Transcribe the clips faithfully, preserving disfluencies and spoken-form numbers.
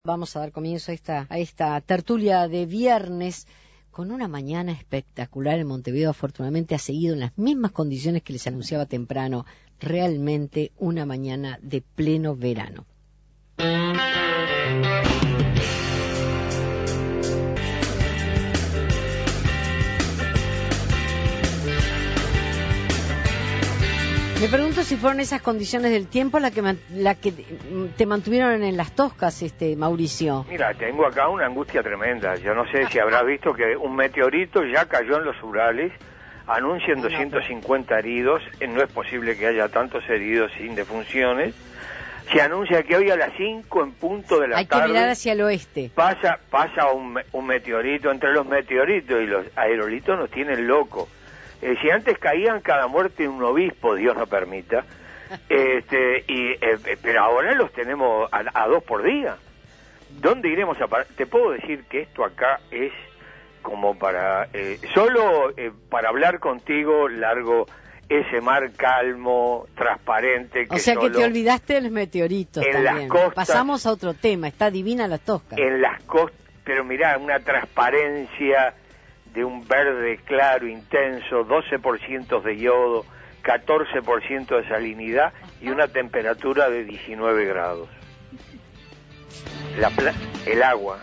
Vamos a dar comienzo a esta, a esta tertulia de viernes con una mañana espectacular en Montevideo. Afortunadamente ha seguido en las mismas condiciones que les anunciaba temprano. Realmente una mañana de pleno verano. Me pregunto si fueron esas condiciones del tiempo las que, la que te mantuvieron en las toscas, este Mauricio. Mira, tengo acá una angustia tremenda. Yo no sé si habrás visto que un meteorito ya cayó en los Urales, anuncian doscientos cincuenta heridos, no es posible que haya tantos heridos sin defunciones. Se anuncia que hoy a las cinco en punto de la Hay tarde... Hay que mirar hacia el oeste. Pasa, pasa un, un meteorito. Entre los meteoritos y los aerolitos nos tienen locos. Eh, si antes caían cada muerte un obispo, Dios no permita, este, y, eh, pero ahora los tenemos a, a dos por día. ¿Dónde iremos a parar? Te puedo decir que esto acá es como para, eh, solo eh, para hablar contigo, largo ese mar calmo, transparente. Que o sea solo que te olvidaste de los meteoritos en también. Las costas, pasamos a otro tema, está divina la tosca. En las costas, pero mirá, una transparencia de un verde claro, intenso, doce por ciento de yodo, catorce por ciento de salinidad y una temperatura de diecinueve grados. La pla- el agua.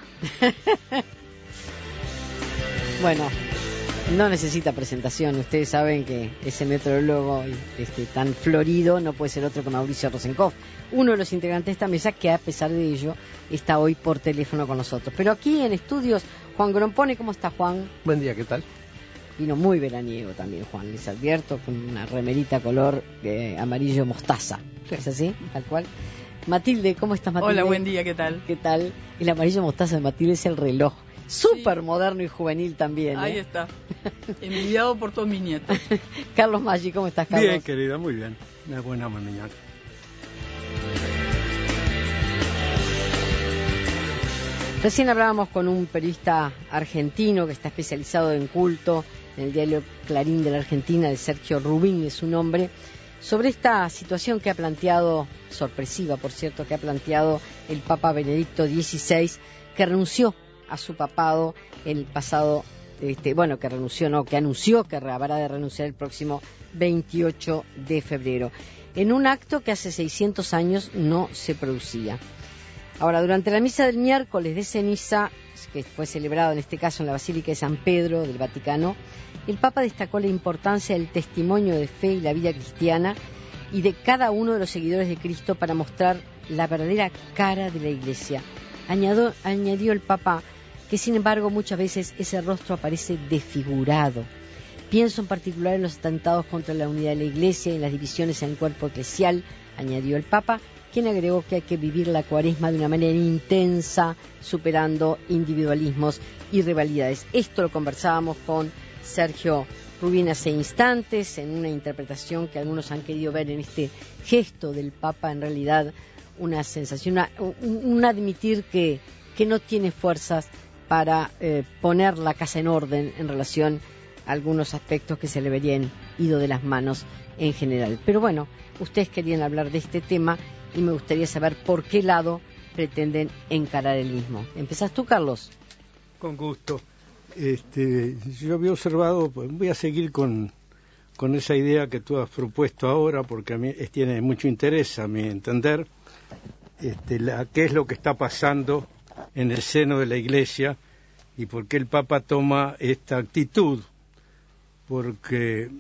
Bueno, no necesita presentación. Ustedes saben que ese meteorólogo este, tan florido no puede ser otro que Mauricio Rosenkopf, uno de los integrantes de esta mesa que a pesar de ello está hoy por teléfono con nosotros. Pero aquí en estudios, Juan Grompone. ¿Cómo está, Juan? Buen día, ¿qué tal? Vino muy veraniego también, Juan, les advierto, con una remerita color eh, amarillo mostaza. Sí. ¿Es así? Tal cual. Matilde, ¿cómo estás, Matilde? Hola, buen día, ¿qué tal? ¿Qué tal? El amarillo mostaza de Matilde es el reloj. Súper sí. Moderno y juvenil también. ¿eh? Ahí está. Envidiado por todos mis nietos. Carlos Maggi, ¿cómo estás, Carlos? Bien, querida, muy bien. Una buena mañana. Recién hablábamos con un periodista argentino que está especializado en culto en el diario Clarín de la Argentina, de Sergio Rubín, es su nombre, sobre esta situación que ha planteado, sorpresiva por cierto, que ha planteado el Papa Benedicto dieciséis, que renunció a su papado el pasado, este, bueno, que renunció, no, que anunció que habrá de renunciar el próximo veintiocho de febrero, en un acto que hace seiscientos años no se producía. Ahora, durante la misa del miércoles de ceniza, que fue celebrado en este caso en la Basílica de San Pedro del Vaticano, el Papa destacó la importancia del testimonio de fe y la vida cristiana y de cada uno de los seguidores de Cristo para mostrar la verdadera cara de la Iglesia. Añadió, añadió el Papa que, sin embargo, muchas veces ese rostro aparece desfigurado. Pienso en particular en los atentados contra la unidad de la Iglesia y en las divisiones en el cuerpo eclesial, añadió el Papa, quien agregó que hay que vivir la Cuaresma de una manera intensa, superando individualismos y rivalidades. Esto lo conversábamos con Sergio Rubín hace instantes, en una interpretación que algunos han querido ver en este gesto del Papa, en realidad una sensación, una, un, un admitir que, que no tiene fuerzas para eh, poner la casa en orden en relación a algunos aspectos que se le verían ido de las manos en general. Pero bueno, ustedes querían hablar de este tema y me gustaría saber por qué lado pretenden encarar el mismo. ¿Empezás tú, Carlos? Con gusto. Este, yo había observado, pues voy a seguir con, con esa idea que tú has propuesto ahora, porque a mí es, tiene mucho interés, a mi entender, este, la, qué es lo que está pasando en el seno de la Iglesia y por qué el Papa toma esta actitud, porque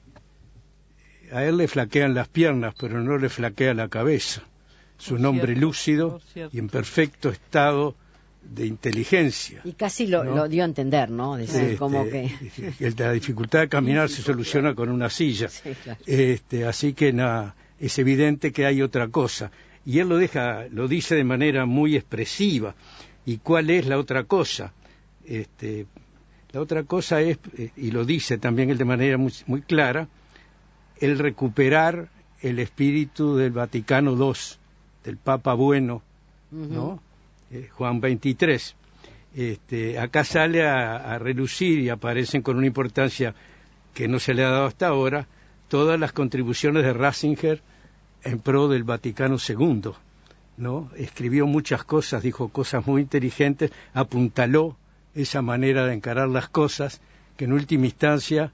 a él le flaquean las piernas, pero no le flaquea la cabeza. Es un hombre lúcido y en perfecto estado de inteligencia. Y casi lo, ¿no? lo dio a entender, ¿no? Decir, este, como que... La dificultad de caminar se soluciona con una silla. Sí, claro. este, así que nada, es evidente que hay otra cosa. Y él lo deja, lo dice de manera muy expresiva. ¿Y cuál es la otra cosa? Este, la otra cosa es, y lo dice también él de manera muy, muy clara, el recuperar el espíritu del Vaticano segundo, del Papa bueno, uh-huh. ¿no? Eh, Juan veintitrés. Este, acá sale a, a relucir y aparecen con una importancia que no se le ha dado hasta ahora todas las contribuciones de Ratzinger en pro del Vaticano segundo, ¿no? Escribió muchas cosas, dijo cosas muy inteligentes, apuntaló esa manera de encarar las cosas, que en última instancia,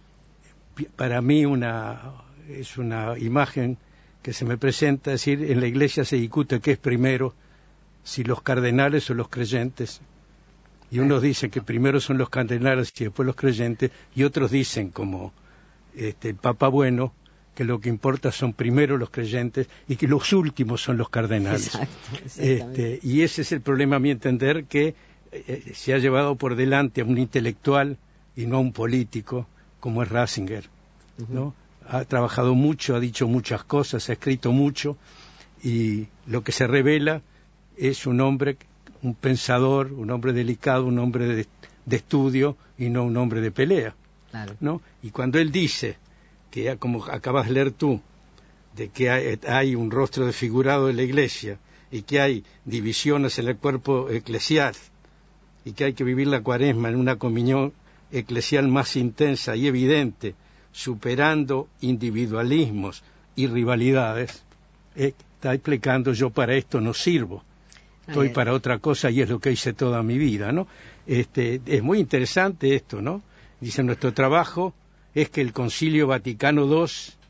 para mí una, es una imagen que se me presenta, es decir, en la Iglesia se discute qué es primero, si los cardenales o los creyentes, y unos dicen que primero son los cardenales y después los creyentes, y otros dicen, como este, el Papa Bueno, que lo que importa son primero los creyentes y que los últimos son los cardenales. Exacto, este, y ese es el problema, a mi entender, que eh, se ha llevado por delante a un intelectual y no a un político, como es Ratzinger, ¿no? Uh-huh. Ha trabajado mucho, ha dicho muchas cosas, ha escrito mucho, y lo que se revela es un hombre, un pensador, un hombre delicado, un hombre de, de estudio y no un hombre de pelea, claro. ¿no? Y cuando él dice que, como acabas de leer tú, de que hay, hay un rostro desfigurado de la Iglesia y que hay divisiones en el cuerpo eclesial y que hay que vivir la Cuaresma en una comunión eclesial más intensa y evidente, superando individualismos y rivalidades, eh, está explicando: yo para esto no sirvo, estoy para otra cosa y es lo que hice toda mi vida, ¿no? Este, es muy interesante esto, ¿no? Dice: nuestro trabajo es que el Concilio Vaticano segundo,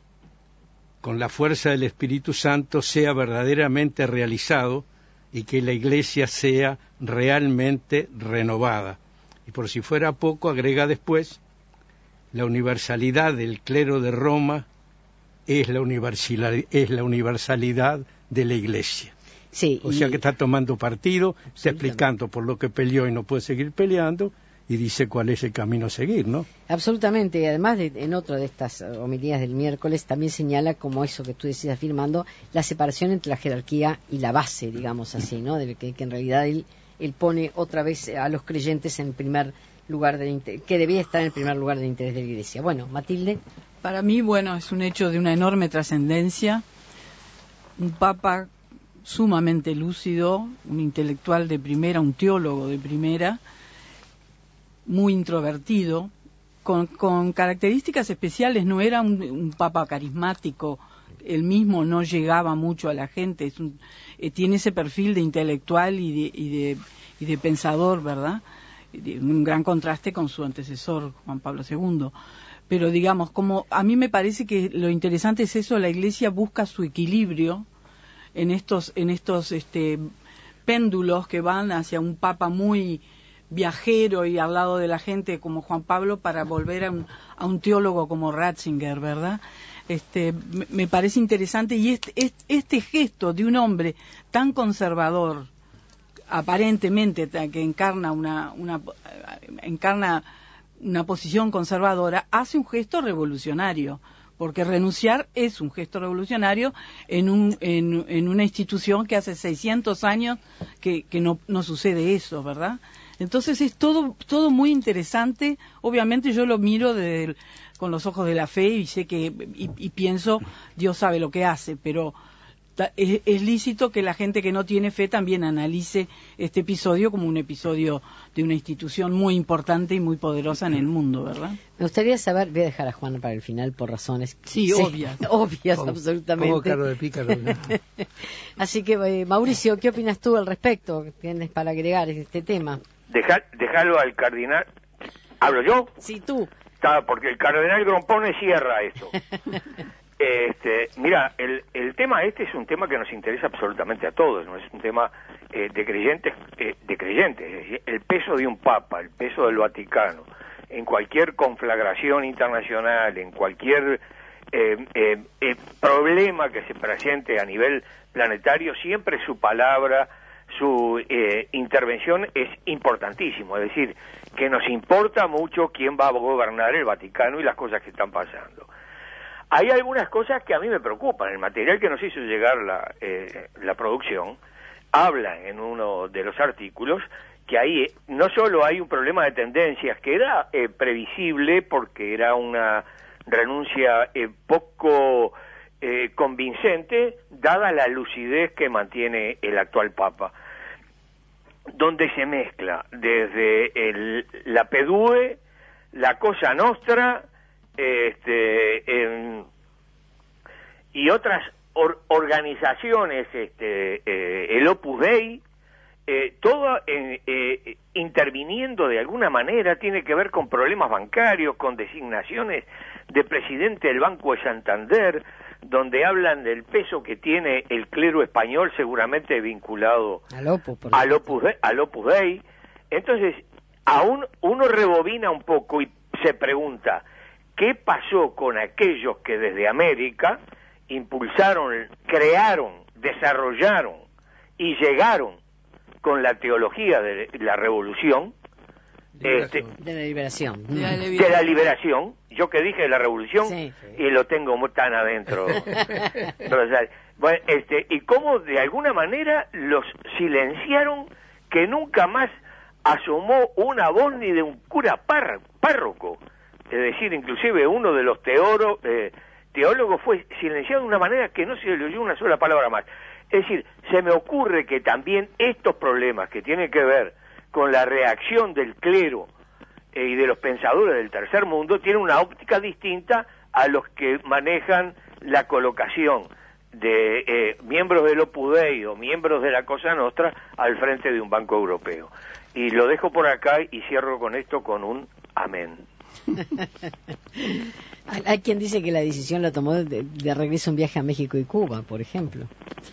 con la fuerza del Espíritu Santo, sea verdaderamente realizado y que la Iglesia sea realmente renovada. Y por si fuera poco, agrega después: la universalidad del clero de Roma es la universalidad, es la universalidad de la Iglesia. Sí, o y... sea que está tomando partido, está explicando por lo que peleó y no puede seguir peleando, y dice cuál es el camino a seguir, ¿no? Absolutamente, y además de, en otra de estas homilías del miércoles también señala, como eso que tú decías afirmando, la separación entre la jerarquía y la base, digamos así, ¿no? De que, que en realidad él, él pone otra vez a los creyentes en primer lugar del interés, que debía estar en el primer lugar del interés de la Iglesia. Bueno, Matilde. Para mí, bueno, es un hecho de una enorme trascendencia, un papa sumamente lúcido, un intelectual de primera, un teólogo de primera, muy introvertido, con, con características especiales. No era un, un papa carismático, él mismo no llegaba mucho a la gente, es un, eh, tiene ese perfil de intelectual y de, y de, y de pensador, ¿verdad? Un gran contraste con su antecesor, Juan Pablo segundo. Pero digamos, como a mí me parece que lo interesante es eso: la Iglesia busca su equilibrio en estos, en estos este, péndulos que van hacia un papa muy viajero y al lado de la gente como Juan Pablo, para volver a un, a un teólogo como Ratzinger, ¿verdad? Este, me, me parece interesante, y este, este, este gesto de un hombre tan conservador, aparentemente, que encarna una, una encarna una posición conservadora, hace un gesto revolucionario, porque renunciar es un gesto revolucionario en un en, en una institución que hace seiscientos años que, que no, no sucede eso, ¿verdad? Entonces es todo todo muy interesante. Obviamente yo lo miro desde el, con los ojos de la fe, y sé que y, y pienso, Dios sabe lo que hace, pero Es, es lícito que la gente que no tiene fe también analice este episodio como un episodio de una institución muy importante y muy poderosa en el mundo, ¿verdad? Me gustaría saber, voy a dejar a Juan para el final por razones sí, sí obvias, obvias como, absolutamente. Como caro de pícaro, ¿no? Así que eh, Mauricio, ¿qué opinas tú al respecto? ¿Qué tienes para agregar este tema? Deja, déjalo al cardenal. ¿Hablo yo? Sí, tú. Está, porque el cardenal Grompone cierra esto. Este, mira, el, el tema este es un tema que nos interesa absolutamente a todos, no es un tema eh, de creyentes, eh, de creyentes, es decir, el peso de un papa, el peso del Vaticano, en cualquier conflagración internacional, en cualquier eh, eh, eh, problema que se presente a nivel planetario, siempre su palabra, su eh, intervención es importantísimo, es decir, que nos importa mucho quién va a gobernar el Vaticano y las cosas que están pasando. Hay algunas cosas que a mí me preocupan. El material que nos hizo llegar la, eh, la producción habla en uno de los artículos que ahí no solo hay un problema de tendencias que era eh, previsible porque era una renuncia eh, poco eh, convincente dada la lucidez que mantiene el actual Papa, donde se mezcla desde el, la P D U E, la Cosa Nostra, este, eh, y otras or, organizaciones, este, eh, el Opus Dei, eh, todo eh, eh, interviniendo de alguna manera, tiene que ver con problemas bancarios, con designaciones de presidente del Banco de Santander, donde hablan del peso que tiene el clero español, seguramente vinculado al Opus, por al Opus Dei, al Opus Dei. Entonces, aún uno rebobina un poco y se pregunta, ¿qué pasó con aquellos que desde América impulsaron, crearon, desarrollaron y llegaron con la teología de la revolución? Este, de la liberación. De la liberación. De la liberación. Yo que dije de la revolución, sí, sí. Y lo tengo muy tan adentro. Bueno, este, y cómo de alguna manera los silenciaron, que nunca más asomó una voz ni de un cura par, párroco. Es decir, inclusive uno de los teoro, eh, teólogos fue silenciado de una manera que no se le oyó una sola palabra más. Es decir, se me ocurre que también estos problemas que tienen que ver con la reacción del clero eh, y de los pensadores del tercer mundo tienen una óptica distinta a los que manejan la colocación de eh, miembros del Opus Dei o miembros de la Cosa Nostra al frente de un banco europeo. Y lo dejo por acá y cierro con esto con un amén. Hay quien dice que la decisión la tomó de, de regreso un viaje a México y Cuba, por ejemplo.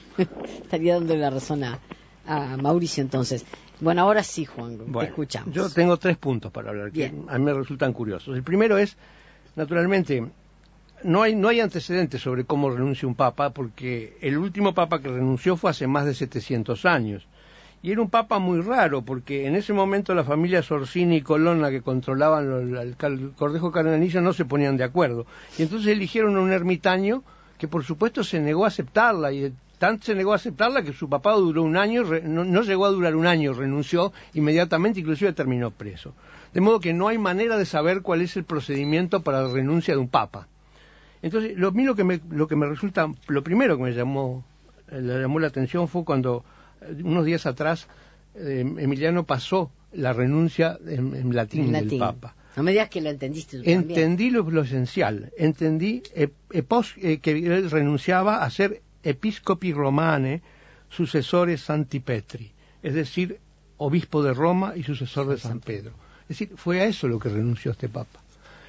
Estaría dando la razón a, a Mauricio entonces. Bueno, ahora sí, Juan, bueno, escuchamos. Yo tengo tres puntos para hablar que Bien. a mí me resultan curiosos. El primero es, naturalmente, no hay no hay antecedentes sobre cómo renuncia un papa, porque el último papa que renunció fue hace más de setecientos años. Y era un papa muy raro, porque en ese momento la familia Sorsini y Colonna, que controlaban lo, el, el cortejo cardenalicio, no se ponían de acuerdo. Y entonces eligieron a un ermitaño que, por supuesto, se negó a aceptarla, y tanto se negó a aceptarla que su papado duró un año, re, no, no llegó a durar un año, renunció inmediatamente, inclusive terminó preso. De modo que no hay manera de saber cuál es el procedimiento para la renuncia de un papa. Entonces, lo, a mí lo que me, lo que me resulta, lo primero que me llamó, le llamó la atención fue cuando unos días atrás eh, Emiliano pasó la renuncia en, en latín, en latín del Papa. No me digas que lo entendiste tú Entendí lo, lo esencial, entendí eh, epos, eh, que él renunciaba a ser episcopi romane, sucesores Santi Petri, es decir, obispo de Roma y sucesor de San Pedro. Es decir, fue a eso lo que renunció este Papa.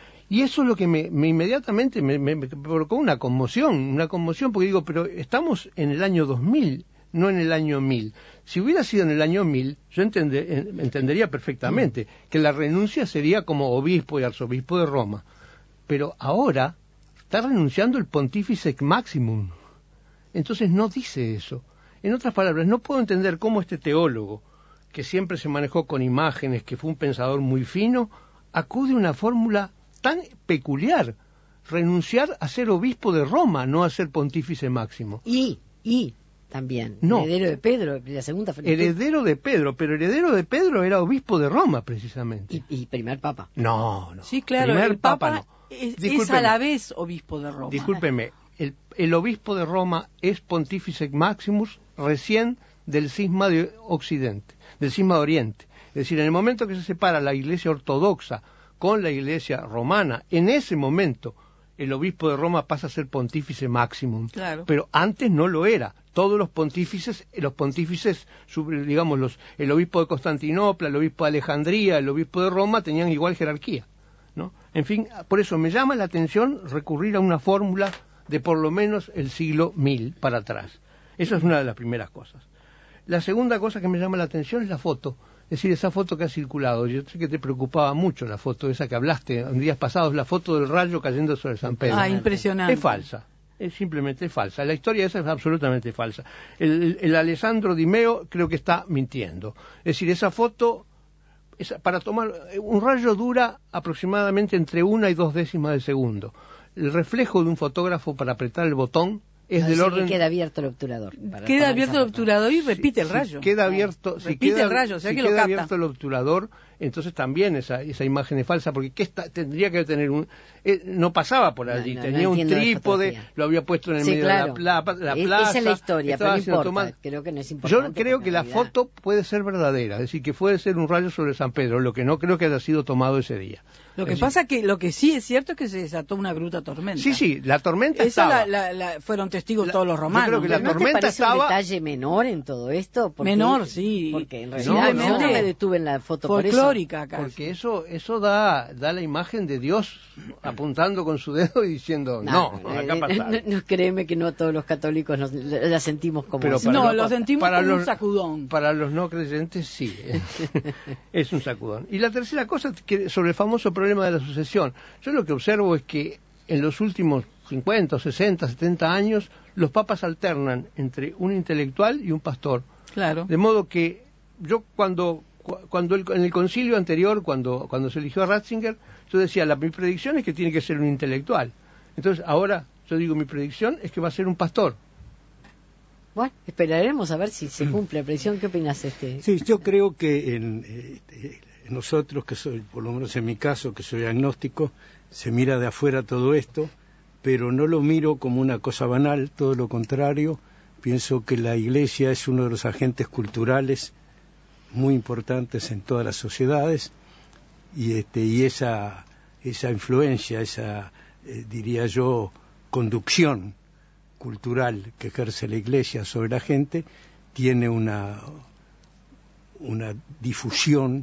Y eso es lo que me, me inmediatamente me, me, me provocó una conmoción, una conmoción, porque digo, pero estamos en el año dos mil, no en el año mil. Si hubiera sido en el año mil, yo entender, entendería perfectamente que la renuncia sería como obispo y arzobispo de Roma. Pero ahora está renunciando el Pontífice Maximum. Entonces no dice eso. En otras palabras, no puedo entender cómo este teólogo, que siempre se manejó con imágenes, que fue un pensador muy fino, acude a una fórmula tan peculiar: renunciar a ser obispo de Roma, no a ser pontífice máximo. Y, y también, no. heredero de Pedro, la segunda heredero de Pedro, pero heredero de Pedro era obispo de Roma, precisamente. Y, y primer papa. No, no. Sí, claro, primer el papa, papa no. es, es a la vez obispo de Roma. Discúlpeme, el, el obispo de Roma es pontífice maximus recién del cisma de Occidente, del cisma de Oriente. Es decir, en el momento que se separa la iglesia ortodoxa con la iglesia romana, en ese momento el obispo de Roma pasa a ser pontífice máximum, claro. Pero antes no lo era. Todos los pontífices, los pontífices, digamos, los, el obispo de Constantinopla, el obispo de Alejandría, el obispo de Roma tenían igual jerarquía, ¿no? En fin, por eso me llama la atención recurrir a una fórmula de por lo menos el siglo mil para atrás. Esa es una de las primeras cosas. La segunda cosa que me llama la atención es la foto. Es decir, esa foto que ha circulado, yo sé que te preocupaba mucho la foto esa que hablaste en días pasados, la foto del rayo cayendo sobre San Pedro. Ah, impresionante. Es falsa, es simplemente falsa. La historia esa es absolutamente falsa. El, el, el Alessandro Di Meo creo que está mintiendo. Es decir, esa foto, esa, para tomar, un rayo dura aproximadamente entre una y dos décimas de segundo. El reflejo de un fotógrafo para apretar el botón es no, del sí orden. Queda abierto el obturador. Queda abierto el obturador y repite el rayo. Si queda abierto, si repite queda, el rayo, o sea si que queda lo capta. abierto el obturador, entonces también esa esa imagen es falsa, porque ¿qué está, tendría que tener un eh, no pasaba por allí, no, no, no tenía un trípode, lo había puesto en el sí, medio claro. de la, pla, la es, plaza. Esa es la historia, pero no importa. Tomando... Creo que no es importante. Yo creo que la foto puede ser verdadera, es decir, que puede ser un rayo sobre San Pedro, lo que no creo que haya sido tomado ese día. Lo que es pasa decir... que lo que sí es cierto es que se desató una bruta tormenta. Sí, sí, la tormenta Esa estaba. La, la, la, fueron testigos la, todos los romanos. Yo creo que la ¿No tormenta te parece estaba... un detalle menor en todo esto? Porque, menor, sí. Porque en realidad no, yo no. no me detuve en la foto por eso. Folclórica casi. Porque eso eso da da la imagen de Dios apuntando con su dedo y diciendo, no, no, acá eh, pasa. no, no, créeme que no todos los católicos nos, la sentimos como Pero eso. para No, los- lo sentimos para como los- un sacudón. Para los no creyentes sí, es un sacudón. Y la tercera cosa que sobre el famoso problema de la sucesión. Yo lo que observo es que en los últimos cincuenta, sesenta, setenta años los papas alternan entre un intelectual y un pastor. Claro. De modo que yo cuando cuando el- en el concilio anterior, cuando cuando se eligió a Ratzinger, yo decía, la mi predicción es que tiene que ser un intelectual. Entonces ahora yo digo, mi predicción es que va a ser un pastor. Bueno, esperaremos a ver si se cumple la predicción. ¿Qué opinas, este? Sí, yo creo que en, eh, nosotros, que soy, por lo menos en mi caso, que soy agnóstico, se mira de afuera todo esto, pero no lo miro como una cosa banal, todo lo contrario. Pienso que la Iglesia es uno de los agentes culturales muy importantes en todas las sociedades, y este y esa esa influencia, esa eh, diría yo conducción cultural que ejerce la Iglesia sobre la gente tiene una una difusión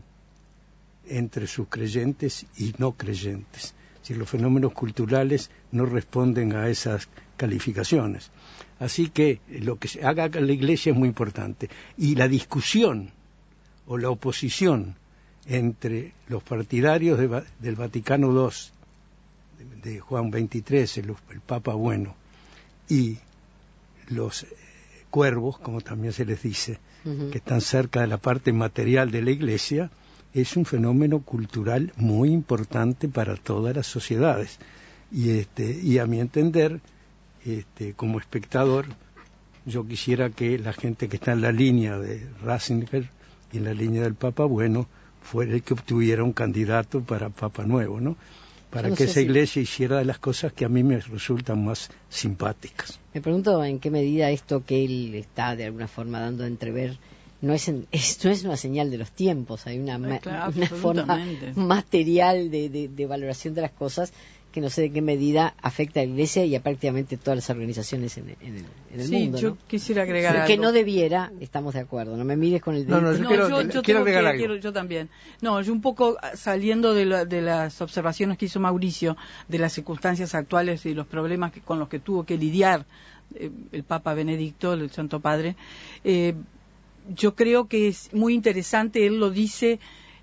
entre sus creyentes y no creyentes. Si los fenómenos culturales no responden a esas calificaciones. Así que lo que se haga en la Iglesia es muy importante. Y la discusión o la oposición entre los partidarios de, del Vaticano dos, de, de Juan veintitrés, el, el Papa Bueno, y los eh, cuervos, como también se les dice, uh-huh. que están cerca de la parte material de la Iglesia, es un fenómeno cultural muy importante para todas las sociedades. Y, este, y a mi entender, este, como espectador, yo quisiera que la gente que está en la línea de Ratzinger y en la línea del Papa Bueno fuera el que obtuviera un candidato para Papa Nuevo, ¿no? Para no que sé esa si... iglesia hiciera de las cosas que a mí me resultan más simpáticas. Me pregunto en qué medida esto que él está de alguna forma dando a entrever no es, en, es, no es una señal de los tiempos, hay una, ma, claro, una forma material de, de, de valoración de las cosas que no sé de qué medida afecta a la Iglesia y a prácticamente todas las organizaciones en, en el, en el sí, mundo. yo ¿no? quisiera agregar sí, algo. Que no debiera, estamos de acuerdo, no me mires con el dedo. No, no, yo no, quiero, yo, yo quiero agregar que, algo. Quiero, yo también. No, yo un poco saliendo de, la, de las observaciones que hizo Mauricio, de las circunstancias actuales y los problemas que, con los que tuvo que lidiar eh, el Papa Benedicto, el Santo Padre, eh, yo creo que es muy interesante, él lo dice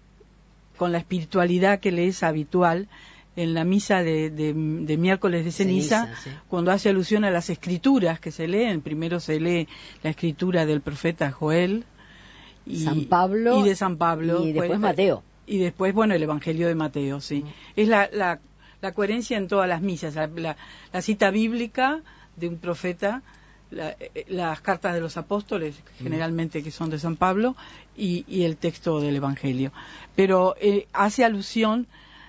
con la espiritualidad que le es habitual, en la misa de, de, de miércoles de ceniza, ceniza sí. cuando hace alusión a las escrituras que se leen. Primero se lee la escritura del profeta Joel y, San Pablo, y de San Pablo. Y después pues, Mateo. Y después, bueno, el Evangelio de Mateo, sí. Mm. Es la, la, la coherencia en todas las misas, la, la, la cita bíblica de un profeta, la, las cartas de los apóstoles, generalmente que son de San Pablo, y, y el texto del Evangelio. Pero eh, hace alusión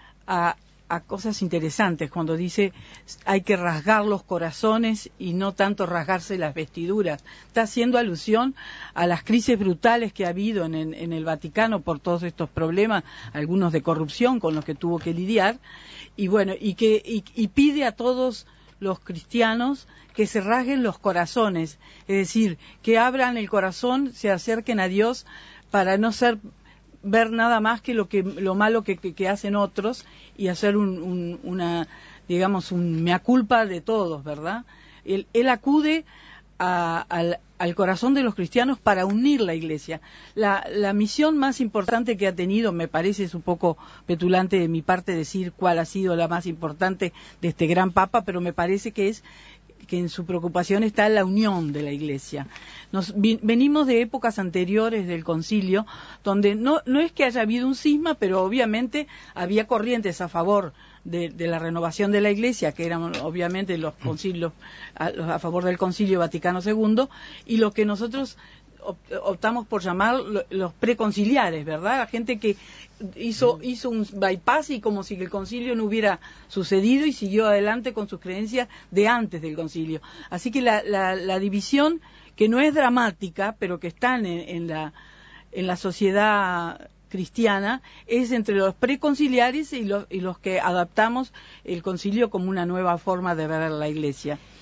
a a cosas interesantes cuando dice hay que rasgar los corazones y no tanto rasgarse las vestiduras. Está haciendo alusión a las crisis brutales que ha habido en, en, en el Vaticano por todos estos problemas, algunos de corrupción con los que tuvo que lidiar, y bueno, y que y, y pide a todos los cristianos que se rasguen los corazones, es decir, que abran el corazón, se acerquen a Dios para no ser ver nada más que lo que lo malo que, que, que hacen otros y hacer un, un, una digamos un mea culpa de todos, ¿verdad? Él, él acude a, al, al corazón de los cristianos para unir la Iglesia. La, la misión más importante que ha tenido, me parece es un poco petulante de mi parte decir cuál ha sido la más importante de este gran Papa, pero me parece que es que en su preocupación está la unión de la Iglesia. Nos vi, venimos de épocas anteriores del concilio, donde no, no es que haya habido un cisma, pero obviamente había corrientes a favor de, de la renovación de la Iglesia, que eran obviamente los concilios, a, a favor del Concilio Vaticano segundo, y lo que nosotros optamos por llamar los preconciliares, ¿verdad? La gente que hizo hizo un bypass y como si el concilio no hubiera sucedido y siguió adelante con sus creencias de antes del concilio. Así que la, la, la división, que no es dramática, pero que está en, en la en la sociedad cristiana, es entre los preconciliares y los, y los que adaptamos el concilio como una nueva forma de ver la Iglesia.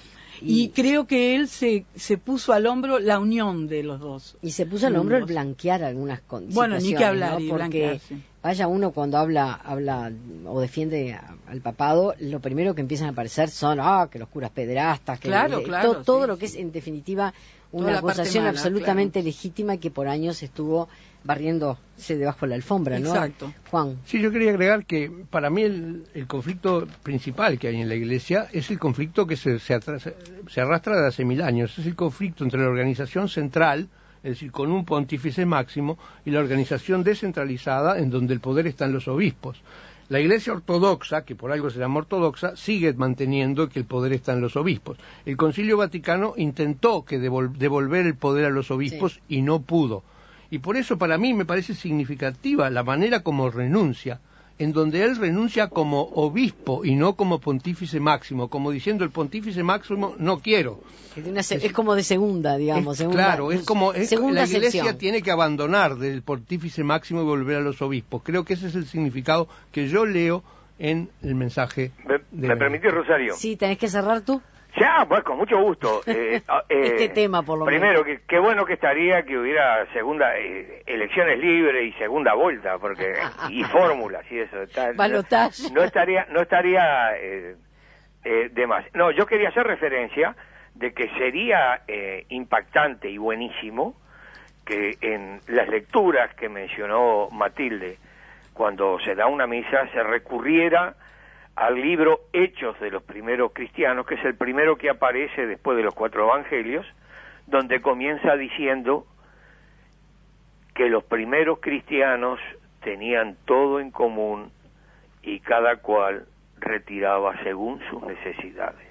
y, y creo que él se, se puso al hombro la unión de los dos. Y se puso al hombro el blanquear algunas condiciones. Bueno, ni que hablar, ¿no? y Porque blanquearse. Vaya uno cuando habla habla o defiende a, al papado, lo primero que empiezan a aparecer son, ah, que los curas pederastas, que claro, le, claro, to, todo sí, lo que es, en definitiva, toda una acusación mala, absolutamente claro. legítima y que por años estuvo barriéndose debajo de la alfombra, ¿no? Exacto. Juan. Sí, yo quería agregar que para mí el, el conflicto principal que hay en la Iglesia es el conflicto que se, se, atrasa, se arrastra desde hace mil años. Es el conflicto entre la organización central, es decir, con un pontífice máximo, y la organización descentralizada, en donde el poder está en los obispos. La Iglesia ortodoxa, que por algo se llama ortodoxa, sigue manteniendo que el poder está en los obispos. El Concilio Vaticano intentó que devol- devolver el poder a los obispos, sí, y no pudo. Y por eso para mí me parece significativa la manera como renuncia, en donde él renuncia como obispo y no como pontífice máximo, como diciendo el pontífice máximo no quiero. Es, de una se- es como de segunda, digamos. Es, segunda, claro, es como es, segunda la Iglesia sección. tiene que abandonar del pontífice máximo y volver a los obispos. Creo que ese es el significado que yo leo en el mensaje. ¿Me, de ¿me la... permitís, Rosario? Sí, tenés que cerrar tú. Ya, pues con mucho gusto. Eh, eh, este tema, por lo primero, menos. Primero, qué bueno que estaría que hubiera segunda eh, elecciones libres y segunda vuelta, porque y fórmulas y eso. Está, Balotaje. No, no estaría, no estaría eh, eh, de más. No, yo quería hacer referencia de que sería eh, impactante y buenísimo que en las lecturas que mencionó Matilde, cuando se da una misa, se recurriera al libro Hechos de los primeros cristianos, que es el primero que aparece después de los cuatro evangelios, donde comienza diciendo que los primeros cristianos tenían todo en común y cada cual retiraba según sus necesidades.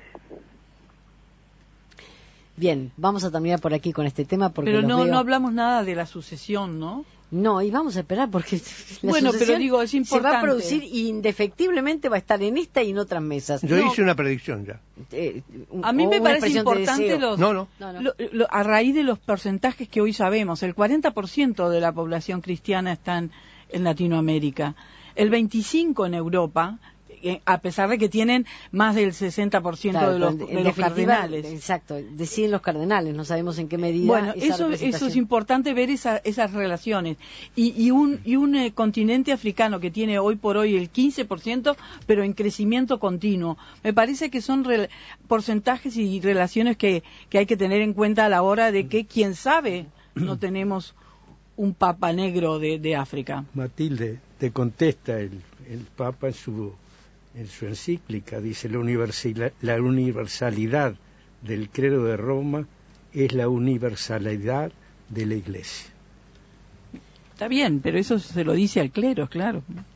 Bien, vamos a terminar por aquí con este tema porque pero los no veo... no hablamos nada de la sucesión, ¿no? No, y vamos a esperar porque la bueno, pero sucesión digo, es importante. se va a producir y indefectiblemente va a estar en esta y en otras mesas. Yo no, hice una predicción ya. Eh, un, a mí me parece de importante los, no, no. no, no. Lo, lo, a raíz de los porcentajes que hoy sabemos, el cuarenta por ciento de la población cristiana está en, en Latinoamérica, el veinticinco por ciento en Europa, a pesar de que tienen más del sesenta por ciento claro, de los, en, de en los cardenales. Exacto, deciden los cardenales, no sabemos en qué medida. Bueno, esa eso, representación... eso es importante ver esa, esas relaciones. Y, y un, y un eh, continente africano que tiene hoy por hoy el quince por ciento, pero en crecimiento continuo. Me parece que son re, porcentajes y relaciones que, que hay que tener en cuenta a la hora de que, quién sabe, no tenemos un papa negro de, de África. Matilde, te contesta el, el papa en su... en su encíclica, dice, la universalidad, la universalidad del credo de Roma es la universalidad de la Iglesia. Está bien, pero eso se lo dice al clero, claro.